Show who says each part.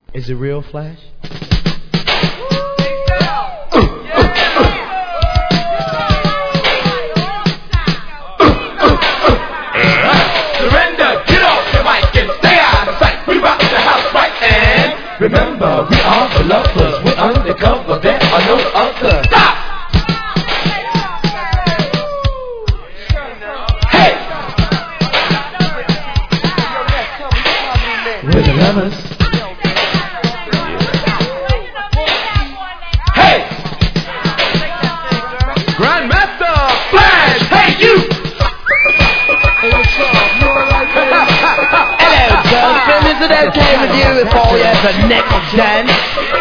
Speaker 1: Is it real, Flash?
Speaker 2: Surrender, get off the mic and stay out of sight. We rock the house right, and remember, we are the lovers. We're undercover, there are no others. Stop! Hey! We're the lovers. Hey! Grandmaster Flash! Hey, you!
Speaker 3: Hello, girlfriend. Is it okay with you if I have a next dance?